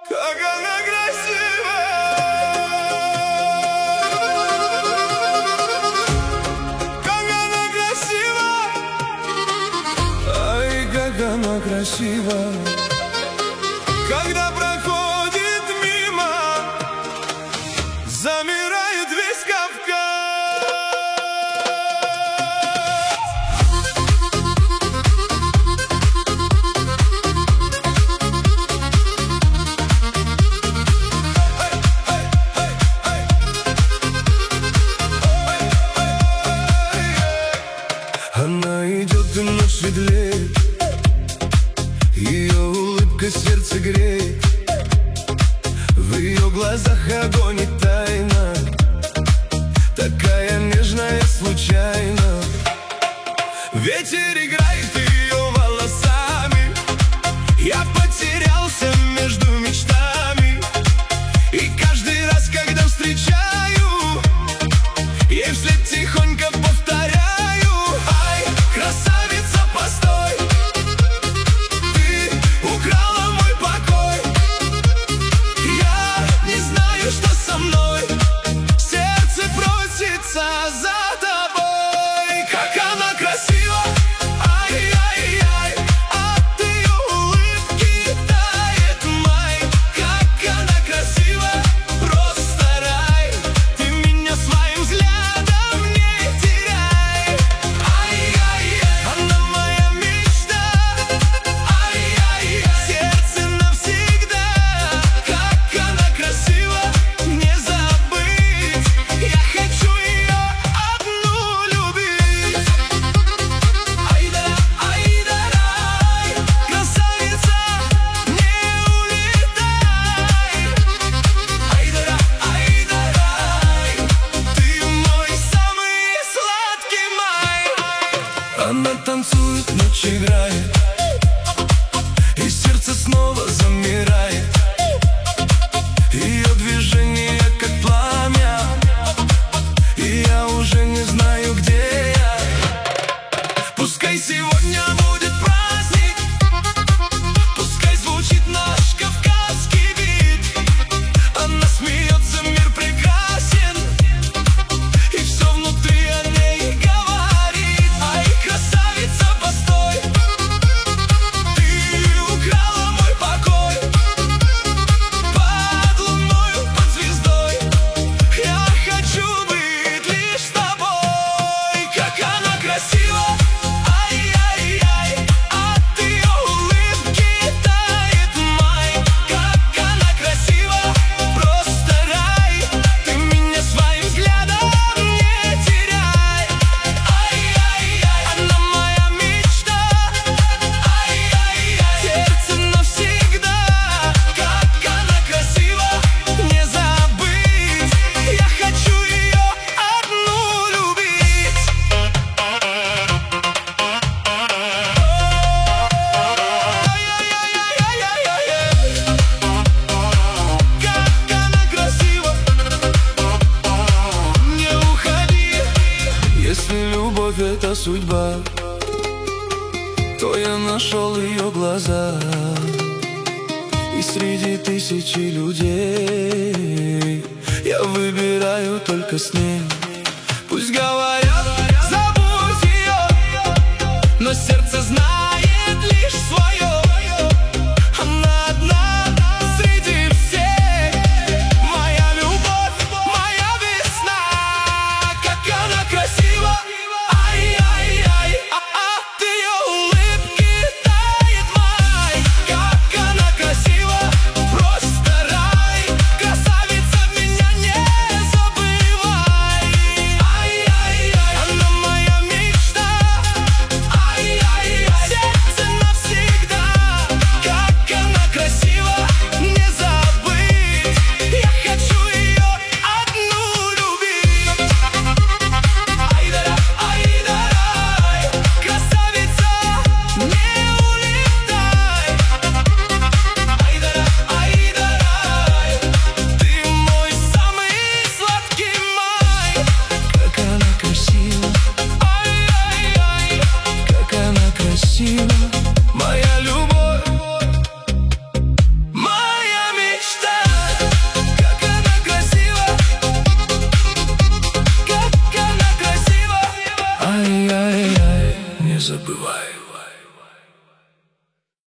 Как она красива, как она красива, ай, как она красива, когда проходит мимо, замирает весь Кавказ. Она идет, и ночь светлеет, ее улыбка сердце греет, в ее глазах огонь и тайна, такая нежная случайно. Ветер играет ее волосами, я потерялся между мечтами, и каждый раз, когда встречаю, ей вслед тихонько повторяю: ай, красавица, постой, ты украла мой покой. Я не знаю, что со мной, сердце просится за тобой. Как она красива, ай-яй-яй, от ее улыбки тает май. Как она красива, просто рай, ты меня своим взглядом не теряй. Ай-яй-яй, она моя мечта, ай-яй-яй, сердце навсегда. Как она красива, не забыть, я хочу ее одну любить. Айда, айда-рай, красавица, не улетай. Айда-ра, айда-рай, ты мой самый сладкий май. Она танцует, ночь играет, и сердце снова замирает. Ее движение как пламя, и я уже не знаю, где я. Пускай сегодня будет праздник, пускай звучит наш кавказский бит. Она смеется, мир прекрасен, и все внутри о ней говорит. Ай, красавица, постой, ты украла мой покой. Под луною, под звездой, я хочу быть лишь с тобой. Как она красива, ай-яй-яй, от ее улыбки тает май. Как она красива, просто рай, ты меня своим взглядом не теряй. Ай-яй-яй, она моя мечта, ай-яй-яй, сердце навсегда. Как она красива, не забыть, я хочу ее одну любить. Как она красива, не уходи. Если любовь — это судьба, то я нашел ее глаза, и среди тысячи людей я выбираю только с ней. Пусть говорят, забудь ее, но сердце знает лишь свое. Она одна среди всех, моя любовь, моя весна. Как она красива, ай-яй-яй, от ее улыбки тает май. Как она красива, просто рай, красавица, меня не забывай. забываю.